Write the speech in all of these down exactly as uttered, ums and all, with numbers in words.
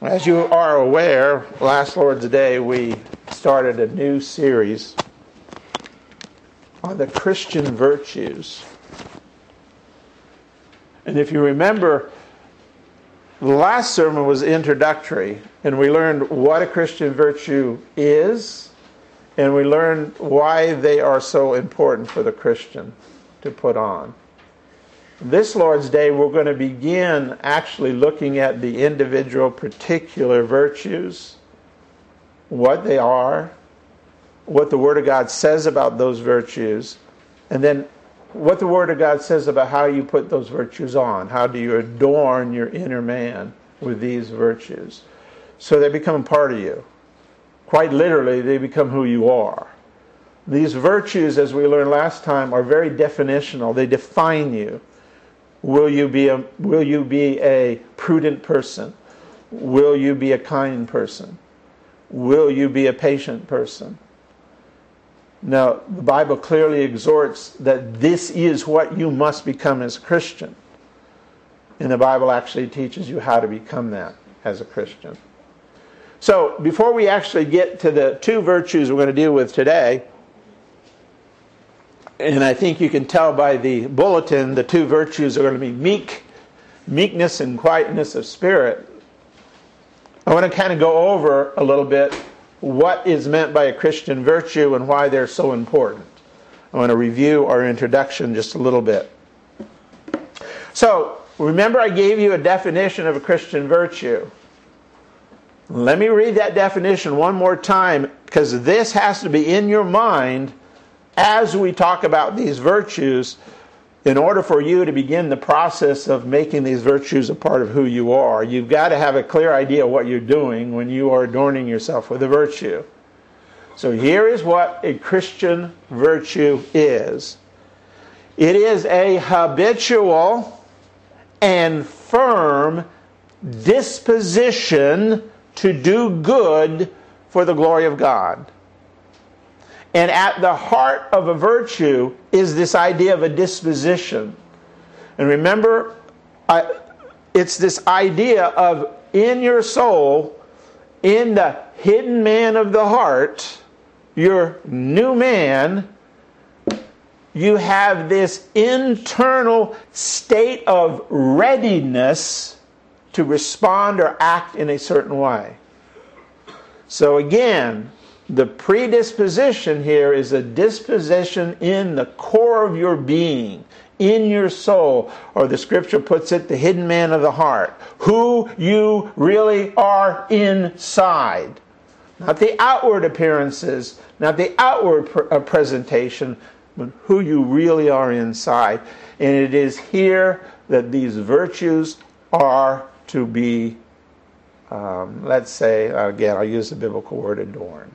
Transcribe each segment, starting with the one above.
As you are aware, last Lord's Day we started a new series on the Christian virtues. And if you remember, the last sermon was introductory, and we learned what a Christian virtue is, and we learned why they are so important for the Christian to put on. This Lord's Day, we're going to begin actually looking at the individual particular virtues, what they are, what the Word of God says about those virtues, and then what the Word of God says about how you put those virtues on. How do you adorn your inner man with these virtues? So they become a part of you. Quite literally, they become who you are. These virtues, as we learned last time, are very definitional. They define you. Will you be a, will you be a prudent person? Will you be a kind person? Will you be a patient person? Now, the Bible clearly exhorts that this is what you must become as a Christian. And the Bible actually teaches you how to become that as a Christian. So, before we actually get to the two virtues we're going to deal with today, and I think you can tell by the bulletin, the two virtues are going to be meek, meekness and quietness of spirit. I want to kind of go over a little bit what is meant by a Christian virtue and why they're so important. I want to review our introduction just a little bit. So, remember I gave you a definition of a Christian virtue. Let me read that definition one more time, because this has to be in your mind as we talk about these virtues, in order for you to begin the process of making these virtues a part of who you are. You've got to have a clear idea of what you're doing when you are adorning yourself with a virtue. So here is what a Christian virtue is. It is a habitual and firm disposition to do good for the glory of God. And at the heart of a virtue is this idea of a disposition. And remember, I, it's this idea of in your soul, in the hidden man of the heart, your new man, you have this internal state of readiness to respond or act in a certain way. So again, the predisposition here is a disposition in the core of your being, in your soul, or the scripture puts it, the hidden man of the heart, who you really are inside. Not the outward appearances, not the outward pr- uh, presentation, but who you really are inside. And it is here that these virtues are to be, um, let's say, again, I'll use the biblical word adorned.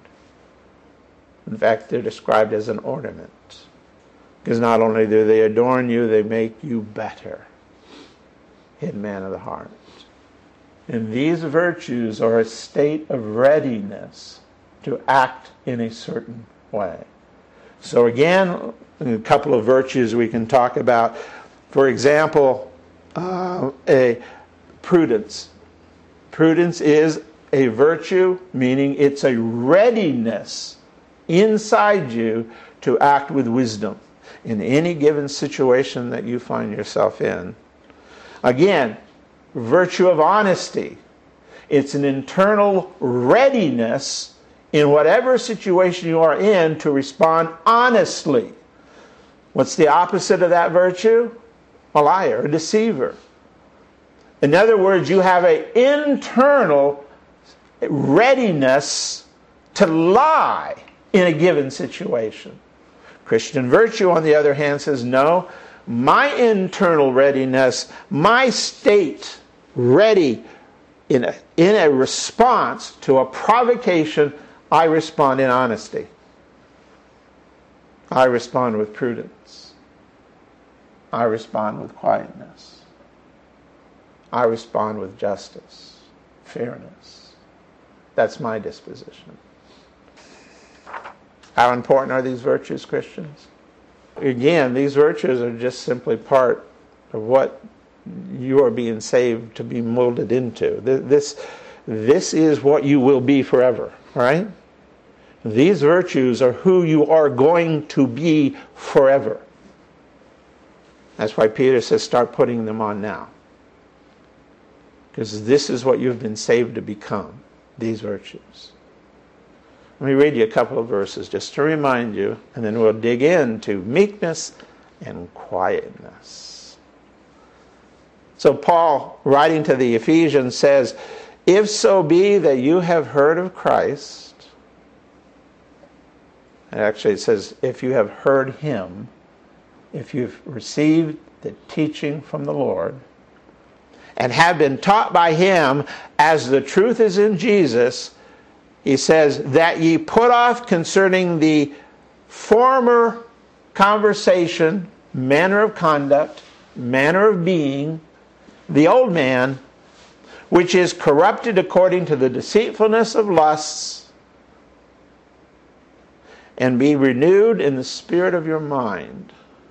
In fact, they're described as an ornament. Because not only do they adorn you, they make you better. Hidden man of the heart. And these virtues are a state of readiness to act in a certain way. So again, a couple of virtues we can talk about. For example, uh, a prudence. Prudence is a virtue, meaning it's a readiness inside you to act with wisdom in any given situation that you find yourself in. Again, virtue of honesty. It's an internal readiness in whatever situation you are in to respond honestly. What's the opposite of that virtue? A liar, a deceiver. In other words, you have an internal readiness to lie in a given situation. Christian virtue, on the other hand, says, no, my internal readiness, my state ready in a, in a response to a provocation, I respond in honesty. I respond with prudence. I respond with quietness. I respond with justice, fairness. That's my disposition. How important are these virtues, Christians? Again, these virtues are just simply part of what you are being saved to be molded into. This, this is what you will be forever, right? These virtues are who you are going to be forever. That's why Peter says start putting them on now. Because this is what you've been saved to become, these virtues. Let me read you a couple of verses just to remind you, and then we'll dig into meekness and quietness. So Paul, writing to the Ephesians, says, if so be that you have heard of Christ, and actually it says, if you have heard him, if you've received the teaching from the Lord, and have been taught by him as the truth is in Jesus, he says, that ye put off concerning the former conversation, manner of conduct, manner of being, the old man, which is corrupted according to the deceitfulness of lusts, and be renewed in the spirit of your mind.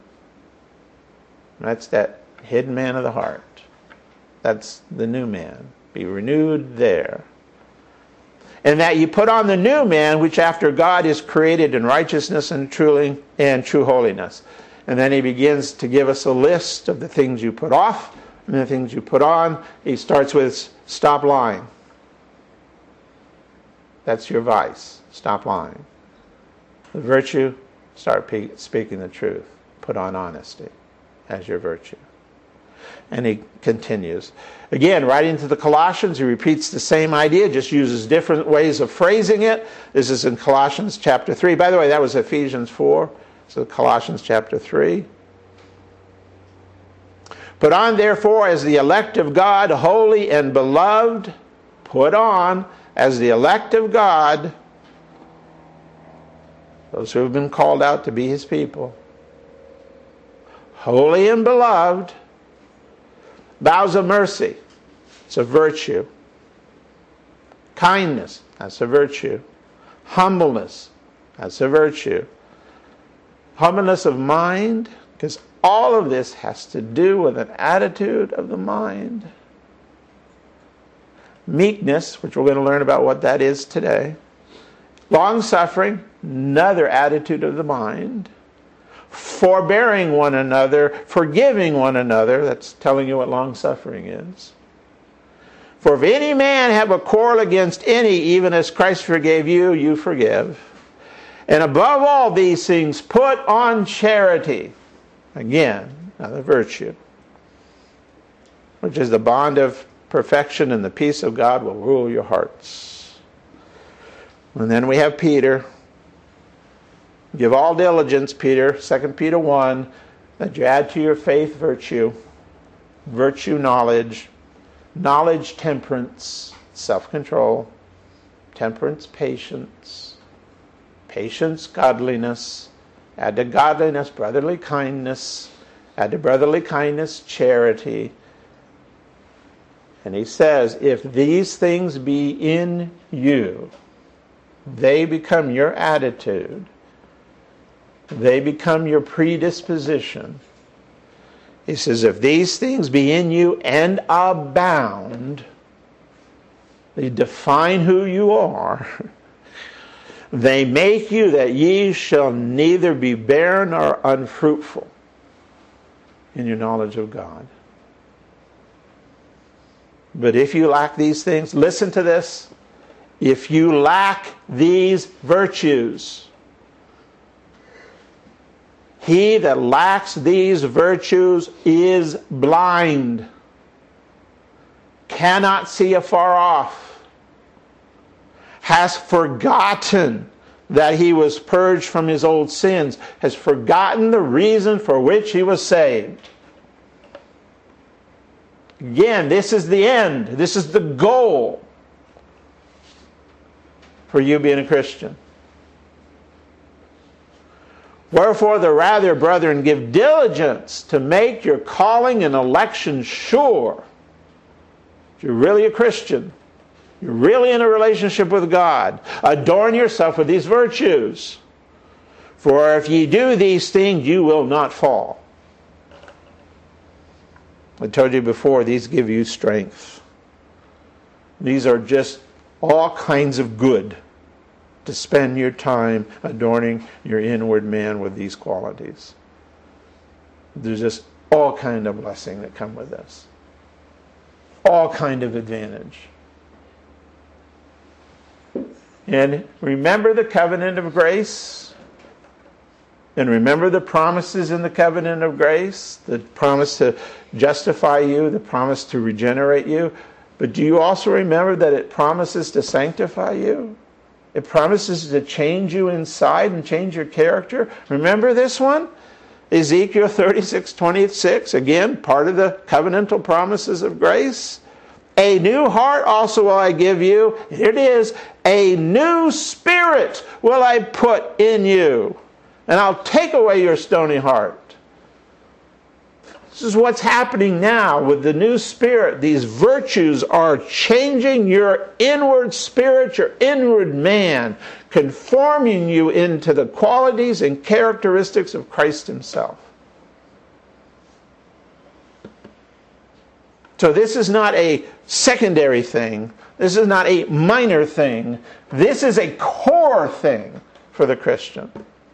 That's that hidden man of the heart. That's the new man. Be renewed there. And that you put on the new man, which after God is created in righteousness and truly and true holiness. And then he begins to give us a list of the things you put off and the things you put on. He starts with stop lying. That's your vice. Stop lying. The virtue, start pe- speaking the truth. Put on honesty as your virtue. And he continues. Again, writing to the Colossians, he repeats the same idea, just uses different ways of phrasing it. This is in Colossians chapter three. By the way, that was Ephesians four. So Colossians chapter three. Put on, therefore, as the elect of God, holy and beloved. Put on, as the elect of God, those who have been called out to be his people. Holy and beloved. Vows of mercy, it's a virtue. Kindness, that's a virtue. Humbleness, that's a virtue. Humbleness of mind, because all of this has to do with an attitude of the mind. Meekness, which we're going to learn about what that is today. Long-suffering, another attitude of the mind. Forbearing one another, forgiving one another. That's telling you what long-suffering is. For if any man have a quarrel against any, even as Christ forgave you, you forgive. And above all these things, put on charity. Again, another virtue, which is the bond of perfection, and the peace of God will rule your hearts. And then we have Peter. Give all diligence, Peter, Second Peter one, that you add to your faith virtue, virtue knowledge, knowledge temperance, self-control, temperance patience, patience godliness, add to godliness brotherly kindness, add to brotherly kindness charity. And he says, if these things be in you, they become your attitude. They become your predisposition. He says, if these things be in you and abound, they define who you are. They make you that ye shall neither be barren nor unfruitful in your knowledge of God. But if you lack these things, listen to this. If you lack these virtues, he that lacks these virtues is blind, cannot see afar off, has forgotten that he was purged from his old sins, has forgotten the reason for which he was saved. Again, this is the end. This is the goal for you being a Christian. Wherefore the rather, brethren, give diligence to make your calling and election sure. If you're really a Christian, you're really in a relationship with God, adorn yourself with these virtues. For if ye do these things, you will not fall. I told you before, these give you strength. These are just all kinds of good to spend your time adorning your inward man with these qualities. There's just all kind of blessing that come with this. All kind of advantage. And remember the covenant of grace. And remember the promises in the covenant of grace. The promise to justify you, the promise to regenerate you. But do you also remember that it promises to sanctify you? It promises to change you inside and change your character. Remember this one? Ezekiel thirty-six twenty-six, again, part of the covenantal promises of grace. A new heart also will I give you. Here it is. A new spirit will I put in you. And I'll take away your stony heart. This is what's happening now with the new spirit. These virtues are changing your inward spirit, your inward man, conforming you into the qualities and characteristics of Christ himself. So this is not a secondary thing. This is not a minor thing. This is a core thing for the Christian.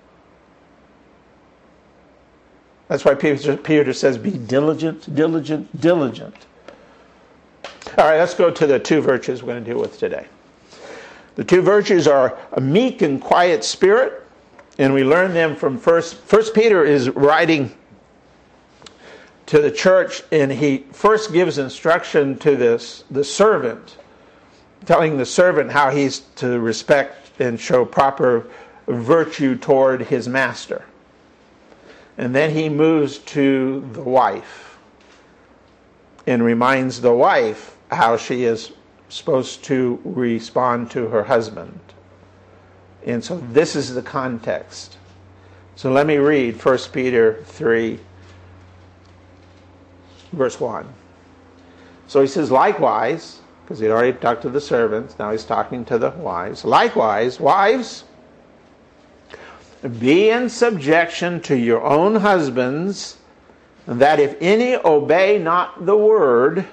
That's why Peter, Peter says, be diligent, diligent, diligent. All right, let's go to the two virtues we're going to deal with today. The two virtues are a meek and quiet spirit, and we learn them from First. First Peter is writing to the church, and he first gives instruction to this the servant, telling the servant how he's to respect and show proper virtue toward his master. And then he moves to the wife and reminds the wife how she is supposed to respond to her husband. And so this is the context. So let me read First Peter three, verse one. So he says, likewise, because he'd already talked to the servants, now he's talking to the wives. Likewise, wives, be in subjection to your own husbands, that if any obey not the word.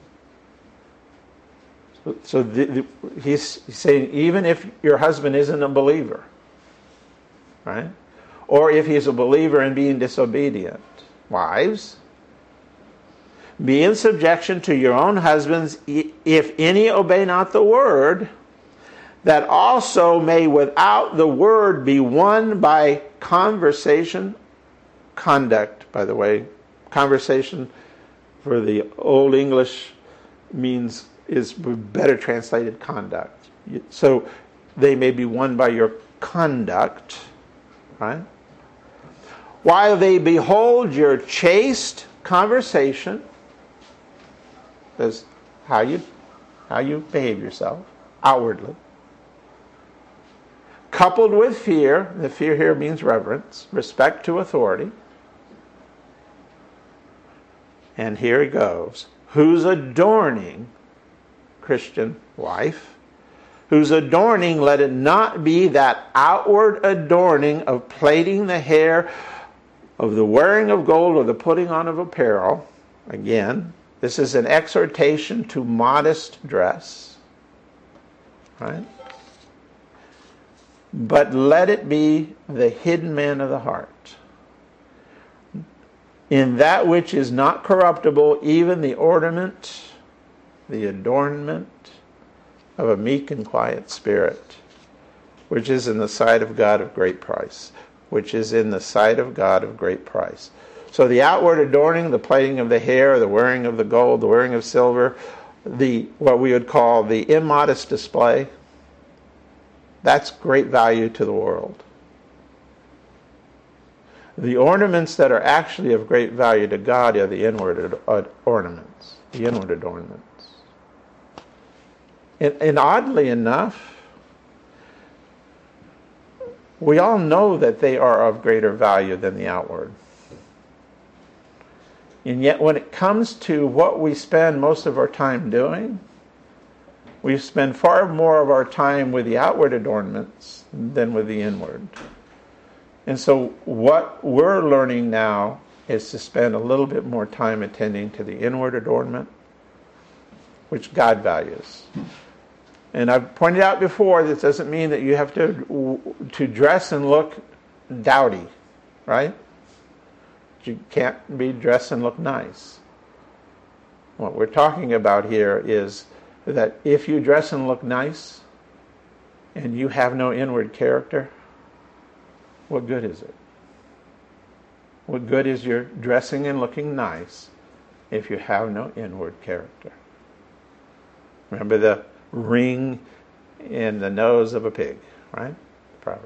So the, the, he's, he's saying even if your husband isn't a believer, right? Or if he's a believer and being disobedient. Wives, be in subjection to your own husbands, if any obey not the word, that also may without the word be won by conversation, conduct, by the way. Conversation for the Old English means is better translated conduct. So they may be won by your conduct, right? While they behold your chaste conversation, that's how you how you behave yourself outwardly, coupled with fear. The fear here means reverence, respect to authority. And here it goes. Whose adorning, Christian wife, whose adorning, let it not be that outward adorning of plaiting the hair, of the wearing of gold, or the putting on of apparel. Again, this is an exhortation to modest dress. Right? But let it be the hidden man of the heart, in that which is not corruptible, even the ornament, the adornment of a meek and quiet spirit, which is in the sight of God of great price. Which is in the sight of God of great price. So the outward adorning, the plaiting of the hair, the wearing of the gold, the wearing of silver, the what we would call the immodest display, that's great value to the world. The ornaments that are actually of great value to God are the inward ad- ornaments, the inward adornments. And, and oddly enough, we all know that they are of greater value than the outward. And yet when it comes to what we spend most of our time doing, we spend far more of our time with the outward adornments than with the inward. And so what we're learning now is to spend a little bit more time attending to the inward adornment which God values. And I've pointed out before, this doesn't mean that you have to to dress and look dowdy, right? You can't be dressed and look nice. What we're talking about here is that if you dress and look nice and you have no inward character, what good is it? What good is your dressing and looking nice if you have no inward character? Remember the ring in the nose of a pig, right? Proverb.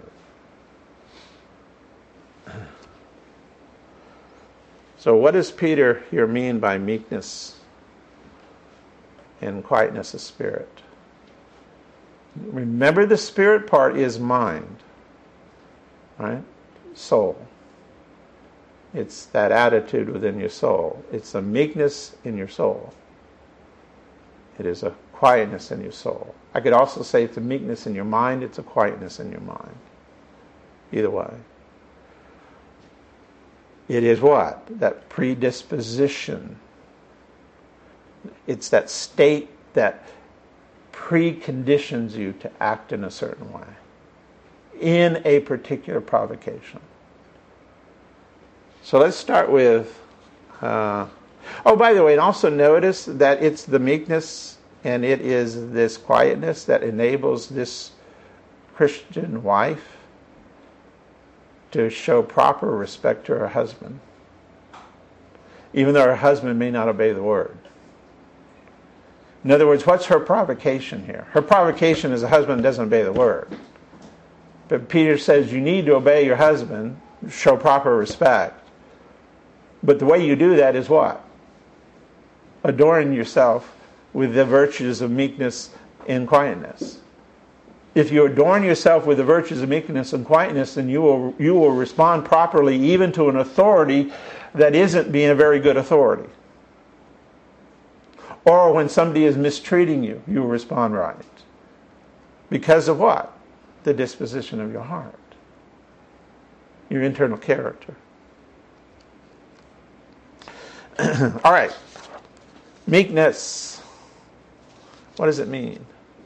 So what does Peter here mean by meekness and quietness of spirit? Remember, the spirit part is mind, right? Soul. It's that attitude within your soul. It's a meekness in your soul. It is a quietness in your soul. I could also say it's a meekness in your mind. It's a quietness in your mind. Either way. It is what? That predisposition. It's that state that preconditions you to act in a certain way in a particular provocation. So let's start with, uh, oh, by the way, and also notice that it's the meekness and it is this quietness that enables this Christian wife to show proper respect to her husband, even though her husband may not obey the word. In other words, what's her provocation here? Her provocation is a husband doesn't obey the word. But Peter says you need to obey your husband, show proper respect. But the way you do that is what? Adorn yourself with the virtues of meekness and quietness. If you adorn yourself with the virtues of meekness and quietness, then you will you will respond properly even to an authority that isn't being a very good authority. Or when somebody is mistreating you, you will respond right. Because of what? The disposition of your heart. Your internal character. All right. Meekness. What does it mean?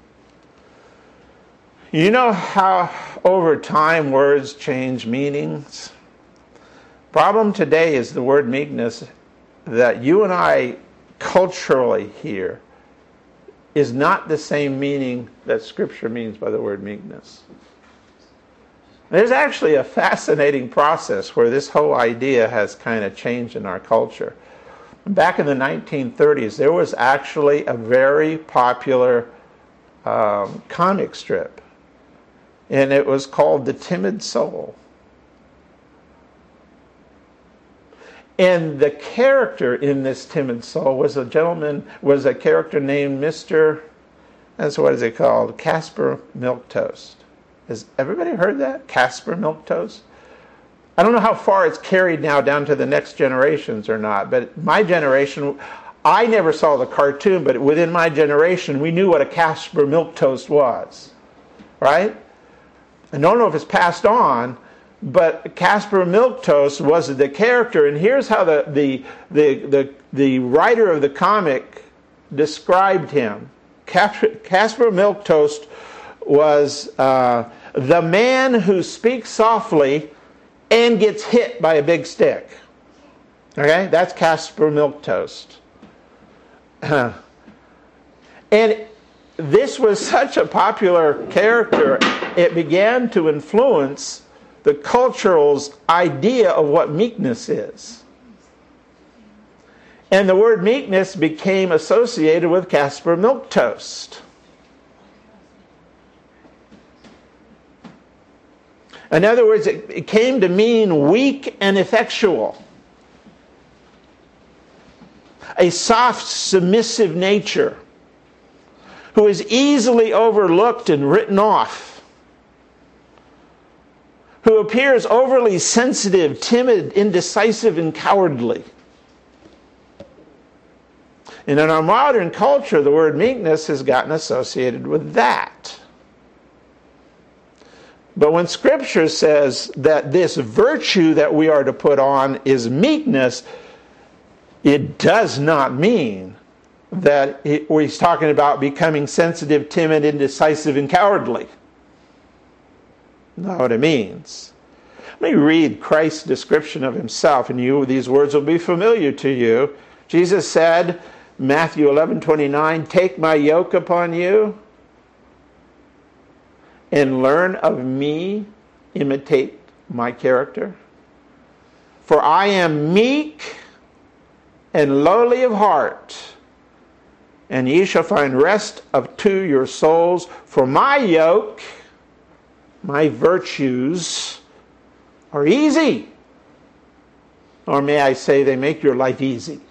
You know how over time words change meanings? Problem today is the word meekness that you and I culturally hear is not the same meaning that Scripture means by the word meekness. There's actually a fascinating process where this whole idea has kind of changed in our culture. Back in the nineteen thirties, there was actually a very popular um, comic strip, and it was called The Timid Soul. And the character in this timid soul was a gentleman, was a character named Mister, that's what is it called? Caspar Milquetoast. Has everybody heard that? Caspar Milquetoast? I don't know how far it's carried now down to the next generations or not, but my generation, I never saw the cartoon, but within my generation, we knew what a Caspar Milquetoast was, right? I don't know if it's passed on, but Caspar Milquetoast was the character, and here's how the, the, the, the, the writer of the comic described him. Caspar Milquetoast was uh, the man who speaks softly and gets hit by a big stick. Okay? That's Caspar Milquetoast. And this was such a popular character, it began to influence the cultural's idea of what meekness is. And the word meekness became associated with Caspar Milquetoast. In other words, it, it came to mean weak and effectual. A soft, submissive nature who is easily overlooked and written off. Who appears overly sensitive, timid, indecisive, and cowardly. And in our modern culture, the word meekness has gotten associated with that. But when Scripture says that this virtue that we are to put on is meekness, it does not mean that he, where he's talking about becoming sensitive, timid, indecisive, and cowardly. Not what it means. Let me read Christ's description of himself, and you, these words will be familiar to you. Jesus said, Matthew eleven twenty-nine, "Take my yoke upon you and learn of me, imitate my character. For I am meek and lowly of heart, and ye shall find rest of to your souls. For my yoke, my virtues, are easy." Or may I say, they make your life easy.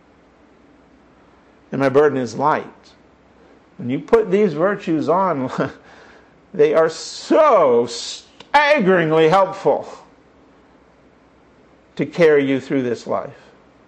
"And my burden is light." When you put these virtues on, they are so staggeringly helpful to carry you through this life.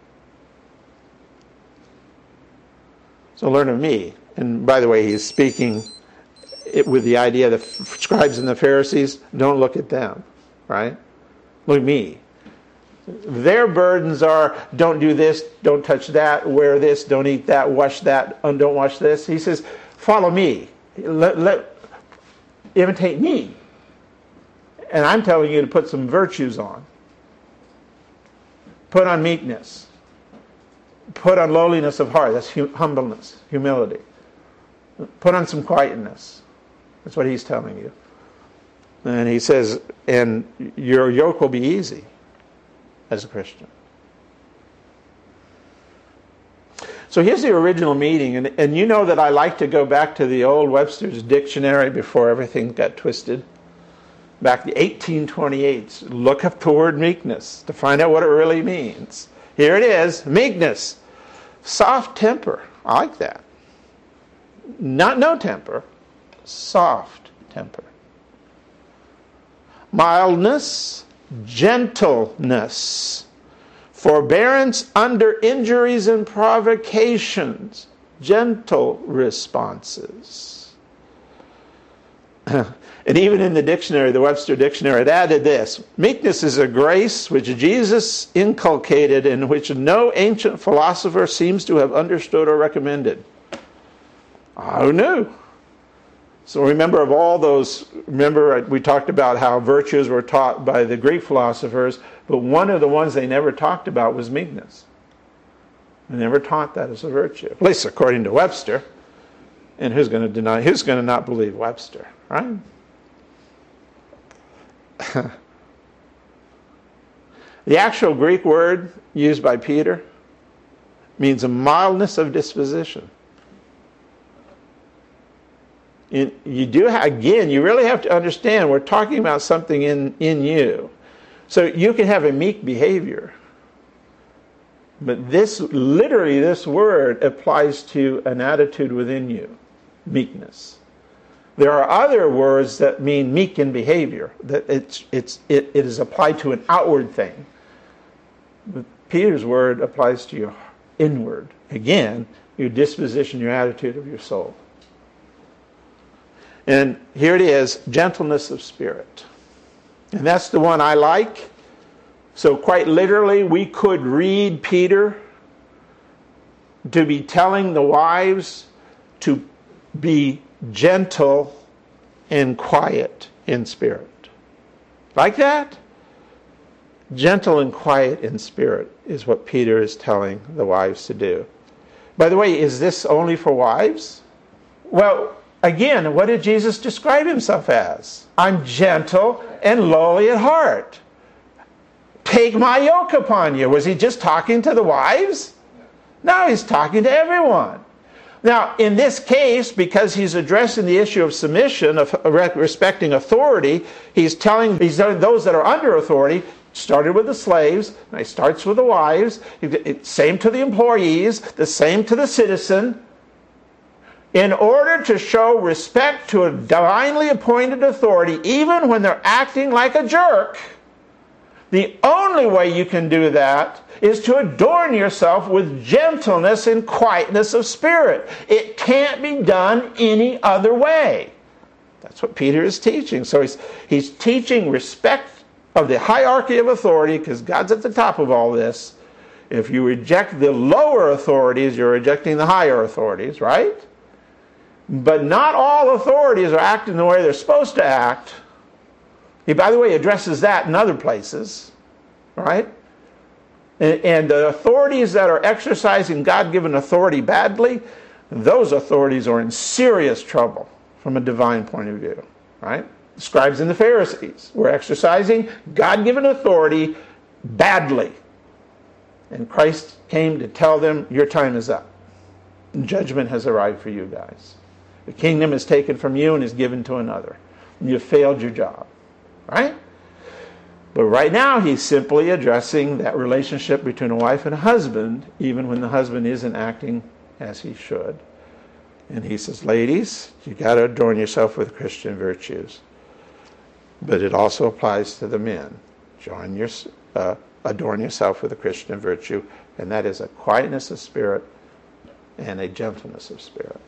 So learn of me. And by the way, he's speaking it with the idea the scribes and the Pharisees, don't look at them, right? Look at me. Their burdens are, don't do this, don't touch that, wear this, don't eat that, wash that, and don't wash this. He says, follow me. Let, let, imitate me. And I'm telling you to put some virtues on. Put on meekness. Put on lowliness of heart. That's hum- humbleness, humility. Put on some quietness. That's what he's telling you. And he says, and your yoke will be easy as a Christian. So here's the original meaning, and, and you know that I like to go back to the old Webster's Dictionary before everything got twisted. Back to eighteen twenty-eight. Look up the word meekness to find out what it really means. Here it is, meekness. Soft temper. I like that. Not no temper, soft temper. Mildness, gentleness, forbearance under injuries and provocations, gentle responses. And even in the dictionary, the Webster Dictionary, it added this: meekness is a grace which Jesus inculcated and which no ancient philosopher seems to have understood or recommended. Who knew? So remember, of all those, remember we talked about how virtues were taught by the Greek philosophers, but one of the ones they never talked about was meekness. They never taught that as a virtue, at least according to Webster. And who's going to deny, who's going to not believe Webster, right? The actual Greek word used by Peter means a mildness of disposition. In, you do again, you really have to understand we're talking about something in, in you. So you can have a meek behavior. But this, literally, this word applies to an attitude within you. Meekness. There are other words that mean meek in behavior. That it's, it's, it, it is applied to an outward thing. But Peter's word applies to your inward. Again, your disposition, your attitude of your soul. And here it is, gentleness of spirit. And that's the one I like. So quite literally, we could read Peter to be telling the wives to be gentle and quiet in spirit. Like that? Gentle and quiet in spirit is what Peter is telling the wives to do. By the way, is this only for wives? Well, again, what did Jesus describe himself as? I'm gentle and lowly at heart. Take my yoke upon you. Was he just talking to the wives? No, he's talking to everyone. Now, in this case, because he's addressing the issue of submission, of respecting authority, he's telling he's telling those that are under authority, started with the slaves, and he starts with the wives, same to the employees, the same to the citizen. In order to show respect to a divinely appointed authority, even when they're acting like a jerk, the only way you can do that is to adorn yourself with gentleness and quietness of spirit. It can't be done any other way. That's what Peter is teaching. So he's, he's teaching respect of the hierarchy of authority, because God's at the top of all this. If you reject the lower authorities, you're rejecting the higher authorities, right? But not all authorities are acting the way they're supposed to act. He, by the way, addresses that in other places, right? And, and the authorities that are exercising God-given authority badly, those authorities are in serious trouble from a divine point of view, right? The scribes and the Pharisees were exercising God-given authority badly. And Christ came to tell them, your time is up. Judgment has arrived for you guys. The kingdom is taken from you and is given to another. You failed your job, right? But right now he's simply addressing that relationship between a wife and a husband, even when the husband isn't acting as he should. And he says, ladies, you got to adorn yourself with Christian virtues. But it also applies to the men. Join your, uh, adorn yourself with a Christian virtue, and that is a quietness of spirit and a gentleness of spirit.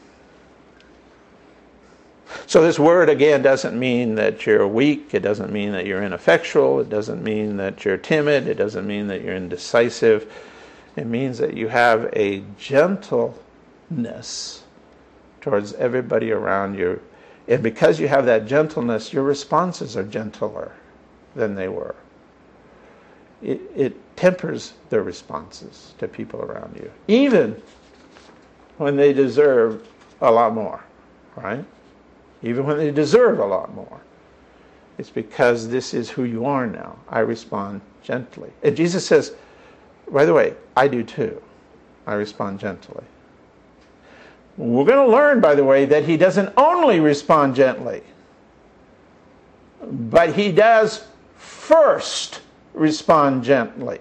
So this word, again, doesn't mean that you're weak. It doesn't mean that you're ineffectual. It doesn't mean that you're timid. It doesn't mean that you're indecisive. It means that you have a gentleness towards everybody around you. And because you have that gentleness, your responses are gentler than they were. It, it tempers their responses to people around you, even when they deserve a lot more, right? Even when they deserve a lot more. It's because this is who you are now. I respond gently. And Jesus says, by the way, I do too. I respond gently. We're going to learn, by the way, that he doesn't only respond gently, but he does first respond gently.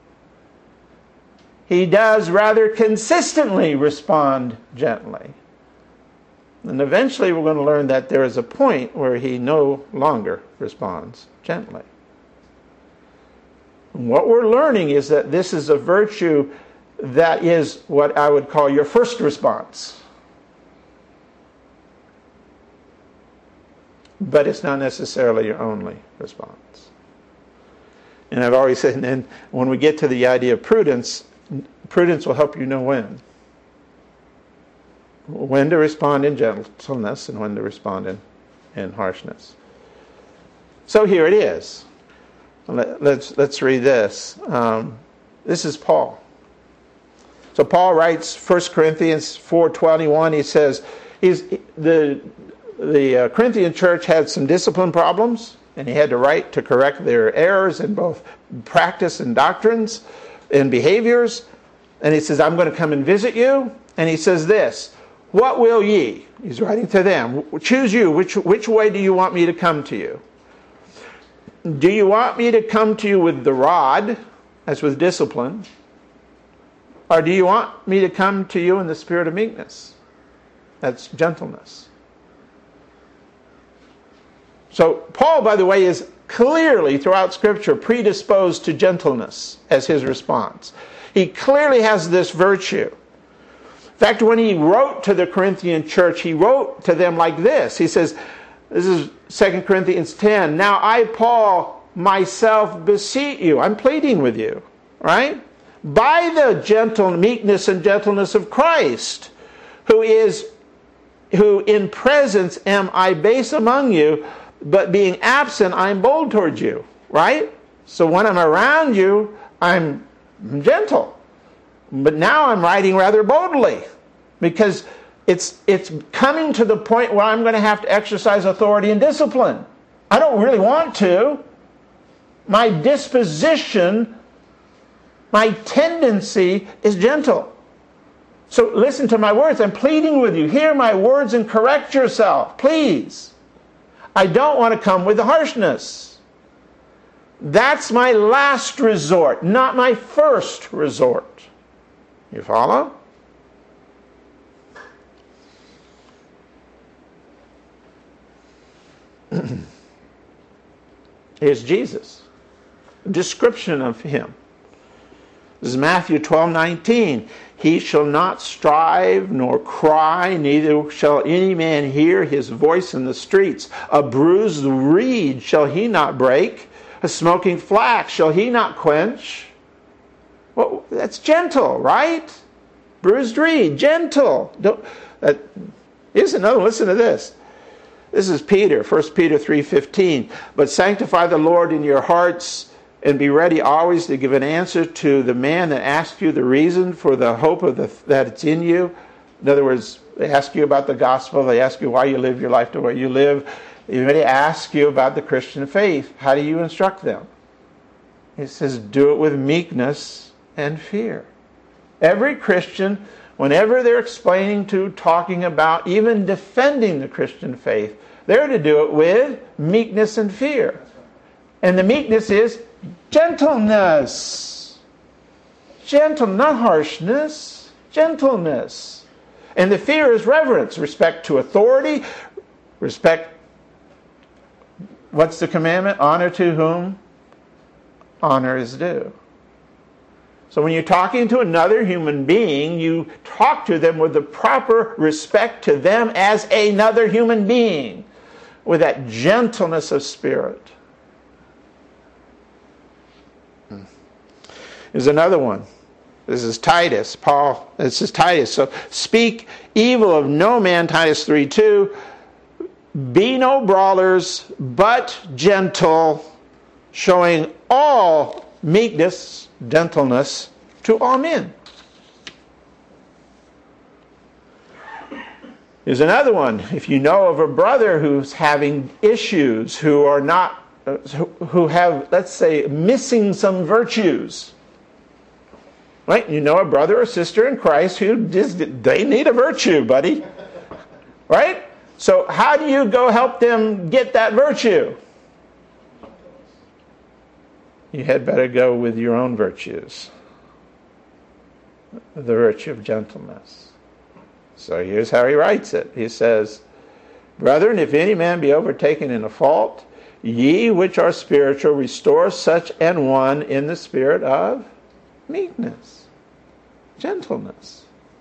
He does rather consistently respond gently. And eventually we're going to learn that there is a point where he no longer responds gently. And what we're learning is that this is a virtue that is what I would call your first response. But it's not necessarily your only response. And I've always said, and when we get to the idea of prudence, prudence will help you know when. When to respond in gentleness and when to respond in, in harshness. So here it is. Let, let's, let's read this. Um, this is Paul. So Paul writes First Corinthians four twenty-one. He says, he's, the, the uh, Corinthian church had some discipline problems, and he had to write to correct their errors in both practice and doctrines and behaviors. And he says, I'm going to come and visit you. And he says this, what will ye? He's writing to them. Choose you. Which, which way do you want me to come to you? Do you want me to come to you with the rod, as with discipline? Or do you want me to come to you in the spirit of meekness? That's gentleness. So Paul, by the way, is clearly throughout Scripture predisposed to gentleness as his response. He clearly has this virtue. In fact, when he wrote to the Corinthian church, he wrote to them like this. He says, this is Second Corinthians ten, now I, Paul, myself beseech you. I'm pleading with you, right? By the gentle meekness and gentleness of Christ, who is, who in presence am I base among you, but being absent, I'm bold towards you, right? So when I'm around you, I'm gentle. But now I'm writing rather boldly, because it's, it's coming to the point where I'm going to have to exercise authority and discipline. I don't really want to. My disposition, my tendency is gentle. So listen to my words. I'm pleading with you. Hear my words and correct yourself, please. I don't want to come with the harshness. That's my last resort, not my first resort. You follow? Here's Jesus. A description of him. This is Matthew twelve nineteen. He shall not strive nor cry, neither shall any man hear his voice in the streets. A bruised reed shall he not break, a smoking flax shall he not quench. Well, that's gentle, right? Bruised reed, gentle. Don't, uh, here's another one. Listen to this. This is Peter, First Peter three fifteen. But sanctify the Lord in your hearts, and be ready always to give an answer to the man that asks you the reason for the hope of the, that it's in you. In other words, they ask you about the gospel. They ask you why you live your life the way you live. They ask you about the Christian faith. How do you instruct them? It says, do it with meekness and fear. Every Christian, whenever they're explaining to, talking about, even defending the Christian faith, they're to do it with meekness and fear. And the meekness is gentleness. Gentle, not harshness. Gentleness. And the fear is reverence, respect to authority, respect. What's the commandment? Honor to whom honor is due. So when you're talking to another human being, you talk to them with the proper respect to them as another human being, with that gentleness of spirit. There's another one. This is Titus. Paul, this is Titus. So speak evil of no man, Titus three two. Be no brawlers, but gentle, showing all meekness, gentleness to all men. Here's another one. If you know of a brother who's having issues, who are not, uh, who have, let's say, missing some virtues, right? You know a brother or sister in Christ who just, they need a virtue, buddy, right? So how do you go help them get that virtue? You had better go with your own virtues. The virtue of gentleness. So here's how he writes it. He says, Brethren, if any man be overtaken in a fault, ye which are spiritual, restore such an one in the spirit of meekness, gentleness.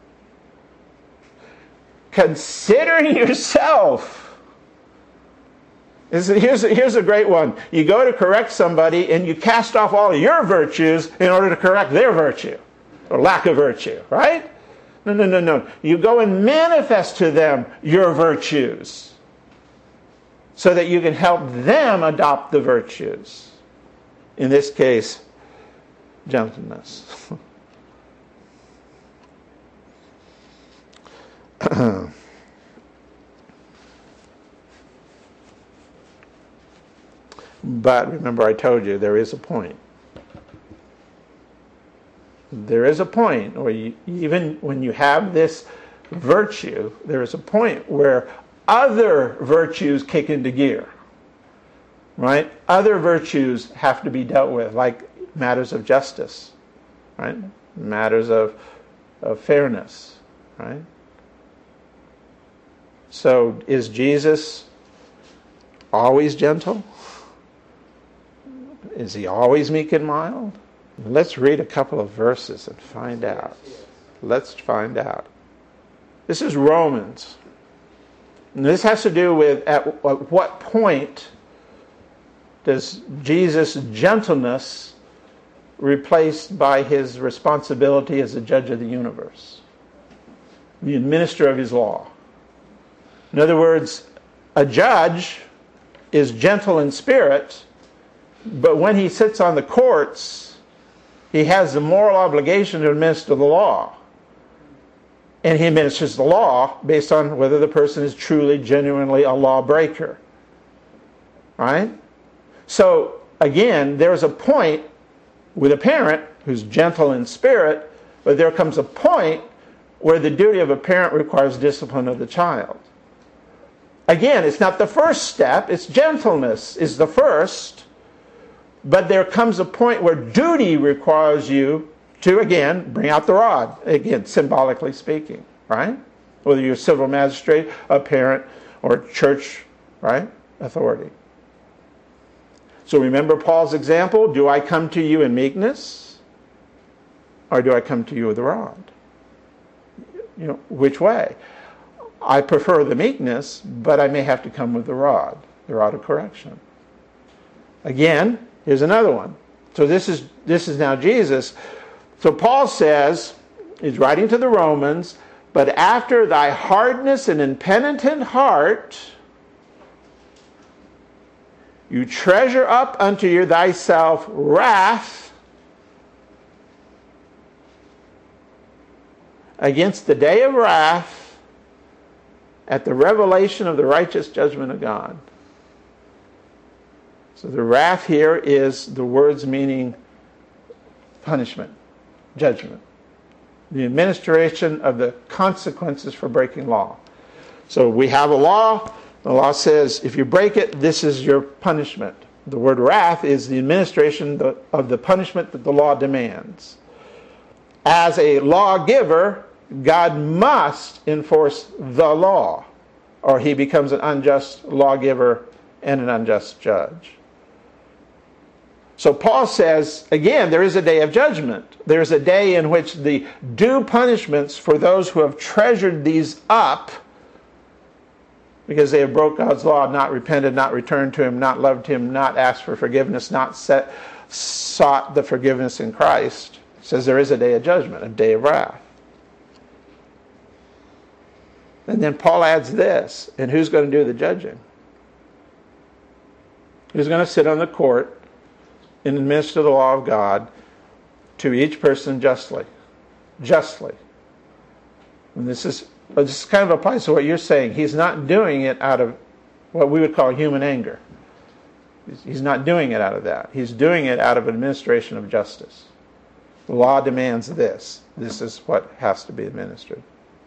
Considering yourself. Here's a, here's a great one. You go to correct somebody and you cast off all of your virtues in order to correct their virtue or lack of virtue, right? No, no, no, no. You go and manifest to them your virtues so that you can help them adopt the virtues. In this case, gentleness. But remember, I told you there is a point. There is a point where you, even when you have this virtue, there is a point where other virtues kick into gear. Right? Other virtues have to be dealt with, like matters of justice, right? Matters of, of fairness, right? So is Jesus always gentle? Is he always meek and mild? Let's read a couple of verses and find out. Let's find out. This is Romans. And this has to do with at, at what point does Jesus' gentleness replaced by his responsibility as the judge of the universe, the administrator of his law. In other words, a judge is gentle in spirit, but when he sits on the courts, he has the moral obligation to administer the law. And he administers the law based on whether the person is truly, genuinely a lawbreaker. Right? So, again, there's a point with a parent who's gentle in spirit, but there comes a point where the duty of a parent requires discipline of the child. Again, it's not the first step, it's gentleness is the first, but there comes a point where duty requires you to, again, bring out the rod, again, symbolically speaking, right? Whether you're a civil magistrate, a parent, or church, right, authority. So remember Paul's example, do I come to you in meekness, or do I come to you with a rod? You know, which way? I prefer the meekness, but I may have to come with the rod, the rod of correction. Again, here's another one. So this is this is now Jesus So Paul says, he's writing to the Romans, but after thy hardness and impenitent heart, you treasure up unto you thyself wrath against the day of wrath at the revelation of the righteous judgment of God. So the wrath here is the words meaning punishment, judgment. The administration of the consequences for breaking law. So we have a law. The law says if you break it, this is your punishment. The word wrath is the administration of the punishment that the law demands. As a lawgiver, God must enforce the law, or he becomes an unjust lawgiver and an unjust judge. So Paul says, again, there is a day of judgment. There is a day in which the due punishments for those who have treasured these up because they have broke God's law, not repented, not returned to him, not loved him, not asked for forgiveness, not set, sought the forgiveness in Christ. It says there is a day of judgment, a day of wrath. And then Paul adds this, and who's going to do the judging? Who's going to sit on the court and administer the law of God to each person justly? Justly. And this is this kind of applies to what you're saying. He's not doing it out of what we would call human anger. He's not doing it out of that. He's doing it out of administration of justice. The law demands this. This is what has to be administered.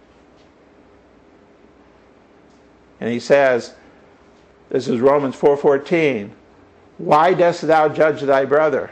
And he says, this is Romans four fourteen, why dost thou judge thy brother?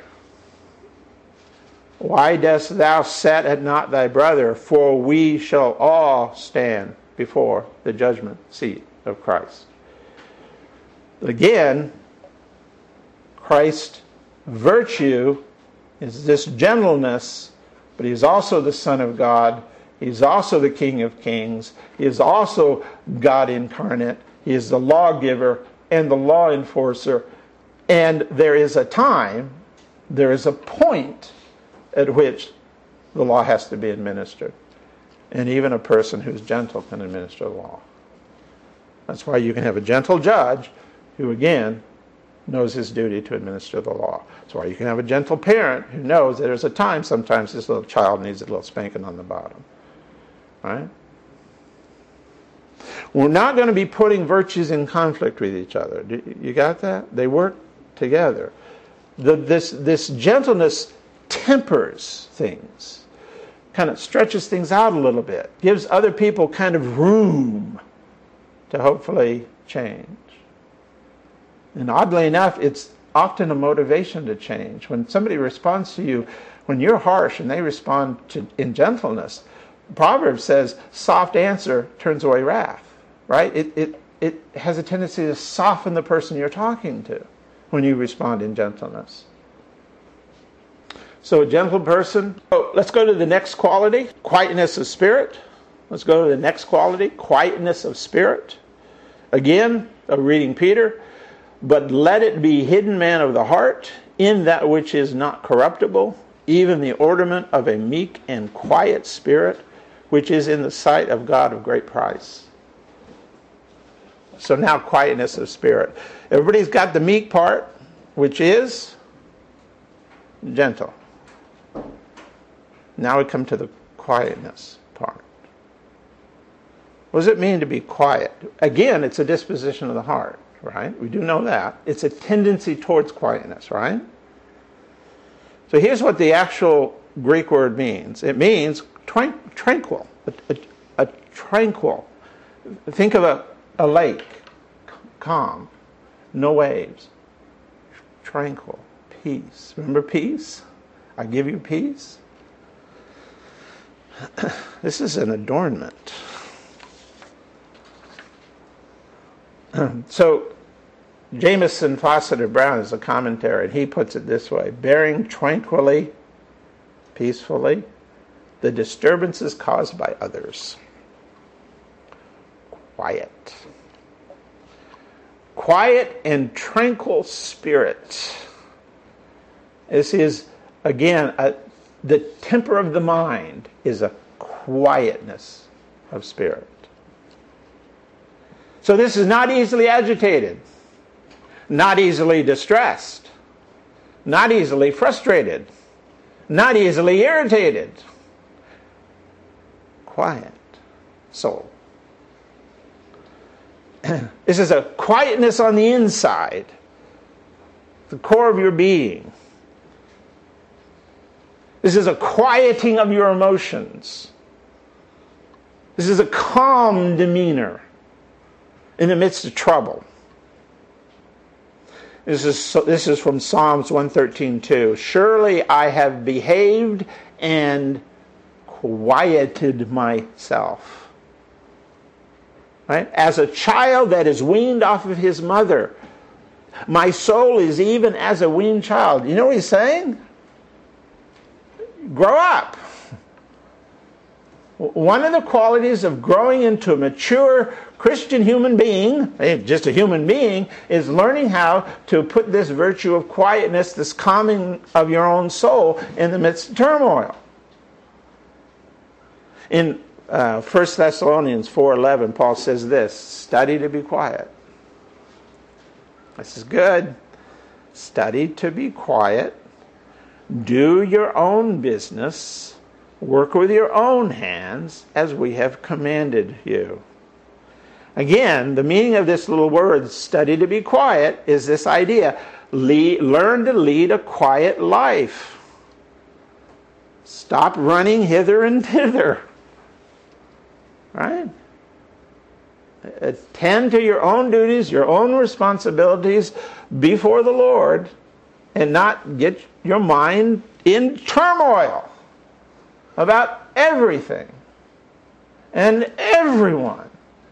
Why dost thou set at naught thy brother? For we shall all stand before the judgment seat of Christ. But again, Christ's virtue is this gentleness, but he's also the Son of God. He's also the King of Kings. He is also God incarnate. He is the lawgiver and the law enforcer. And there is a time, there is a point at which the law has to be administered. And even a person who's gentle can administer the law. That's why you can have a gentle judge who, again, knows his duty to administer the law. That's why you can have a gentle parent who knows that there's a time sometimes this little child needs a little spanking on the bottom. Right? We're not going to be putting virtues in conflict with each other. You got that? They work together. The, this, this gentleness tempers things, kind of stretches things out a little bit, gives other people kind of room to hopefully change. And oddly enough, it's often a motivation to change. When somebody responds to you, when you're harsh and they respond to, in gentleness, Proverbs says, soft answer turns away wrath, right? It, it, it has a tendency to soften the person you're talking to when you respond in gentleness. So a gentle person. Oh, let's go to the next quality, quietness of spirit. Let's go to the next quality, quietness of spirit. Again, reading Peter. But let it be hidden man of the heart, in that which is not corruptible, even the ornament of a meek and quiet spirit, which is in the sight of God of great price. So now quietness of spirit. Everybody's got the meek part, which is gentle. Now we come to the quietness part. What does it mean to be quiet? Again, it's a disposition of the heart, right? We do know that. It's a tendency towards quietness, right? So here's what the actual Greek word means. It means tran- tranquil, a, a, a tranquil. Think of a, a lake, calm, no waves, tranquil, peace. Remember peace? I give you peace. This is an adornment. So Jamieson Fausset Brown is a commentary, and he puts it this way: bearing tranquilly, peacefully, the disturbances caused by others. Quiet. Quiet and tranquil spirit. This is, again, a, the temper of the mind is a quietness of spirit. So this is not easily agitated, not easily distressed, not easily frustrated, not easily irritated. Quiet soul. This is a quietness on the inside, the core of your being. This is a quieting of your emotions. This is a calm demeanor in the midst of trouble. This is, this is from Psalms one thirteen two. Surely I have behaved and quieted myself. Right? As a child that is weaned off of his mother, my soul is even as a weaned child. You know what he's saying? Grow up. One of the qualities of growing into a mature Christian human being, just a human being, is learning how to put this virtue of quietness, this calming of your own soul in the midst of turmoil. In uh, First Thessalonians four eleven, Paul says this, study to be quiet. This is good. Study to be quiet. Do your own business. Work with your own hands as we have commanded you. Again, the meaning of this little word, study to be quiet, is this idea. Lead, learn to lead a quiet life. Stop running hither and thither. Right? Attend to your own duties, your own responsibilities before the Lord, and not get your mind in turmoil about everything and everyone.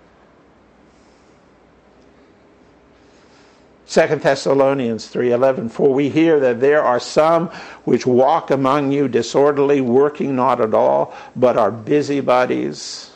Second Thessalonians three eleven, for we hear that there are some which walk among you disorderly, working not at all, but are busybodies.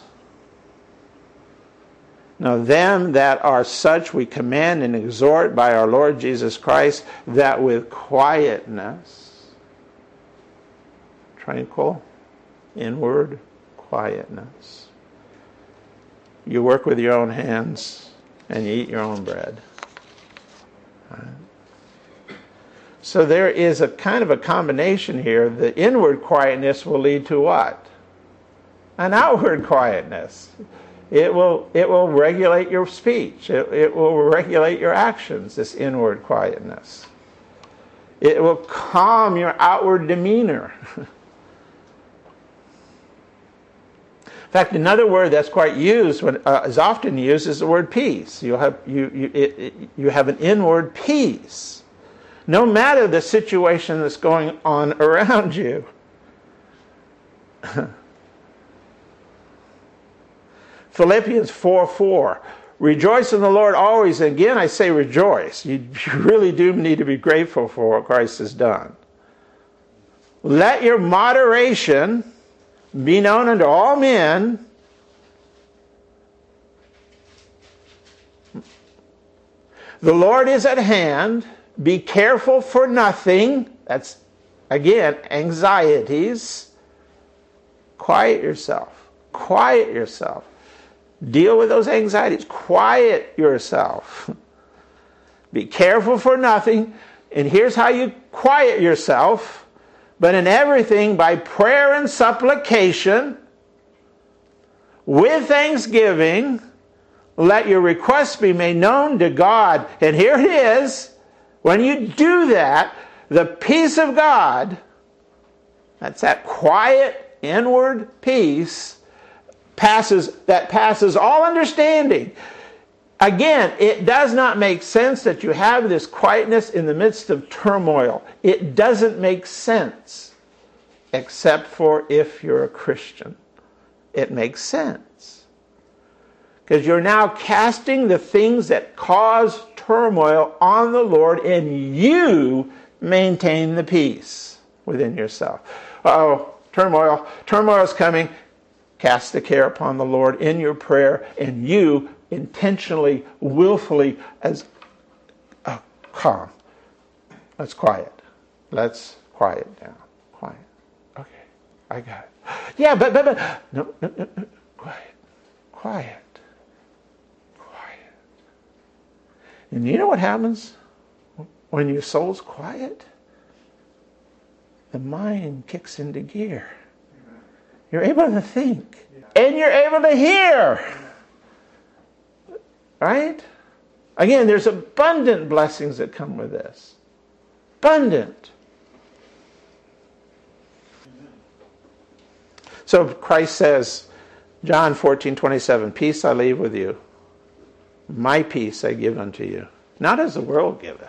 Now them that are such we command and exhort by our Lord Jesus Christ, that with quietness, tranquil, inward quietness, you work with your own hands and you eat your own bread. So there is a kind of a combination here. The inward quietness will lead to what? An outward quietness. It will, it will regulate your speech. It, it will regulate your actions, this inward quietness. It will calm your outward demeanor. In fact, another word that's quite used, when, uh, is often used, is the word peace. You have, you, you, it, it, you have an inward peace. No matter the situation that's going on around you. Philippians four four. Rejoice in the Lord always. Again, I say rejoice. You, you really do need to be grateful for what Christ has done. Let your moderation be known unto all men. The Lord is at hand. Be careful for nothing. That's, again, anxieties. Quiet yourself. Quiet yourself. Deal with those anxieties. Quiet yourself. Be careful for nothing. And here's how you quiet yourself. But in everything, by prayer and supplication, with thanksgiving, let your requests be made known to God. And here it is. When you do that, the peace of God, that's that quiet inward peace, passes that passes all understanding. Again, it does not make sense that you have this quietness in the midst of turmoil. It doesn't make sense, except for if you're a Christian. It makes sense. Because you're now casting the things that cause turmoil on the Lord, and you maintain the peace within yourself. Uh-oh, turmoil. Turmoil is coming. Cast the care upon the Lord in your prayer, and you intentionally, willfully, as oh, calm. Let's quiet. Let's quiet down. Quiet. Okay. I got it. Yeah, but, but, but, no, no, no, no. Quiet, quiet, quiet. And you know what happens when your soul's quiet? The mind kicks into gear. You're able to think. And you're able to hear. Right? Again, there's abundant blessings that come with this. Abundant. So Christ says, John fourteen twenty-seven, peace I leave with you. My peace I give unto you. Not as the world giveth.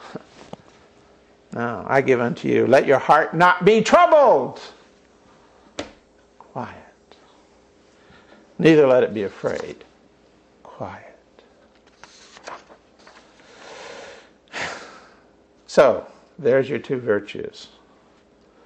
No, I give unto you. Let your heart not be troubled. Quiet. Neither let it be afraid. Quiet. So, there's your two virtues.